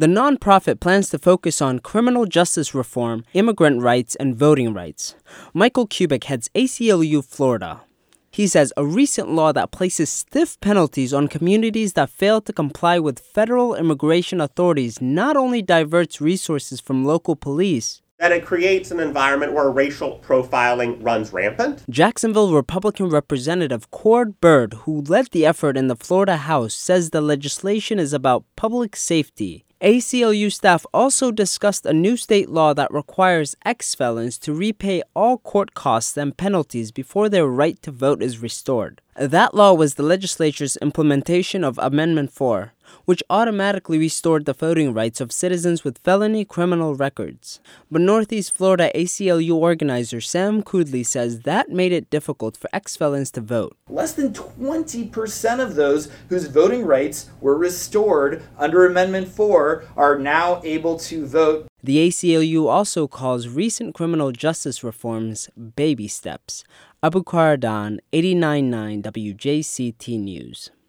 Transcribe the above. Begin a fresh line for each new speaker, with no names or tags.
The nonprofit plans to focus on criminal justice reform, immigrant rights, and voting rights. Michael Kubik heads ACLU Florida. He says a recent law that places stiff penalties on communities that fail to comply with federal immigration authorities not only diverts resources from local police,
that it creates an environment where racial profiling runs rampant.
Jacksonville Republican Representative Cord Byrd, who led the effort in the Florida House, says the legislation is about public safety. ACLU staff also discussed a new state law that requires ex-felons to repay all court costs and penalties before their right to vote is restored. That law was the legislature's implementation of Amendment 4, which automatically restored the voting rights of citizens with felony criminal records. But Northeast Florida ACLU organizer Sam Kudley says that made it difficult for ex-felons to vote.
Less than 20% of those whose voting rights were restored under Amendment 4 are now able to vote.
The ACLU also calls recent criminal justice reforms baby steps. Abu Karadan, 89.9 WJCT News.